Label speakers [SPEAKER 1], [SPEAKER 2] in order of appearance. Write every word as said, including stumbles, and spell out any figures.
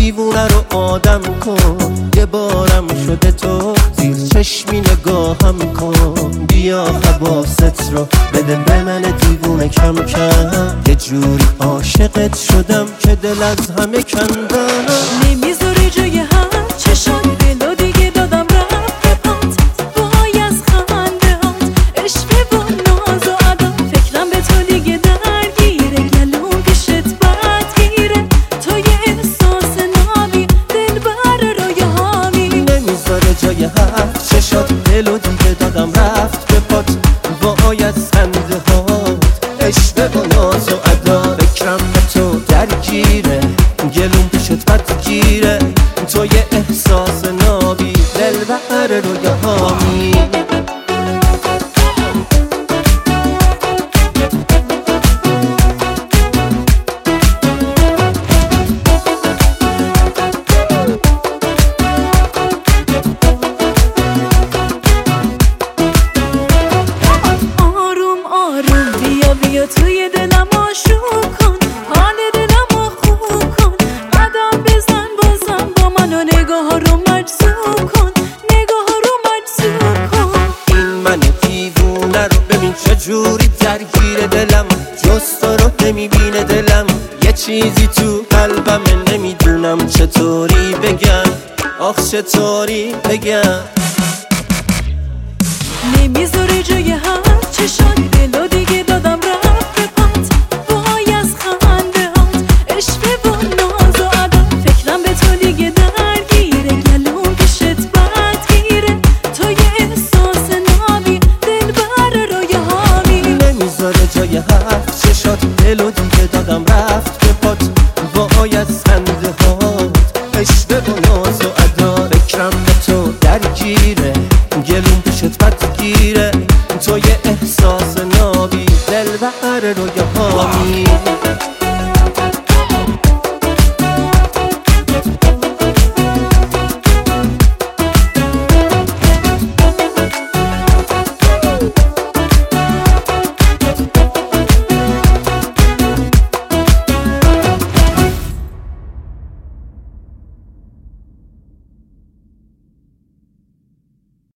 [SPEAKER 1] دیوونه رو آدم کن، یه بارم شده تو زیر چشمی نگاهم کن. بیا حواست رو بده به من دیوونه کم کم، یه جوری عاشقت شدم که دل از همه کندم.
[SPEAKER 2] نمیذاری جای هم چشات دلو دیگه دادم رفت به پات، وای از خنده هات عشق و ناز و ادا. فکرم به تو دیگه درگیره، گلوم پیشت بدگیره. تو یه احساس نابی دل بر روی هامی.
[SPEAKER 1] نمیذاره جای هفت چشات دلو دیگه دادم رفت به پات، وای از خنده هات عشق و ناز و ادا. فکرم به تو درگیره، گلوم پیشت بدگیره. تو یه احساس نابی دل بر روی هامی.
[SPEAKER 2] آروم آروم بیا بیا توی دلم آشوب کن، حال دلم رو خوب کن. قدم بزن بازم با من و نگاه ها رو مجذوب کن، نگاه ها رو مجذوب کن.
[SPEAKER 1] این من دیوونه رو ببین چجوری درگیر دلم، جز تو رو نمیبینه دلم. یه چیزی تو قلبمه نمیدونم چطوری بگم، آخ چطوری بگم.
[SPEAKER 2] نمیذاری جای هم چشات دلو دیگه دادم رفت به پات، وای از خنده هات عشق و ناز و ادا. فکرم به تو دیگه درگیره، گلوم پیشت بدگیره. تو یه احساس نابی دل بر روی هامی.
[SPEAKER 1] نمیذاره جای هفت چشات دلو دیگه دادم رفت به پات، وای از خنده هات عشق و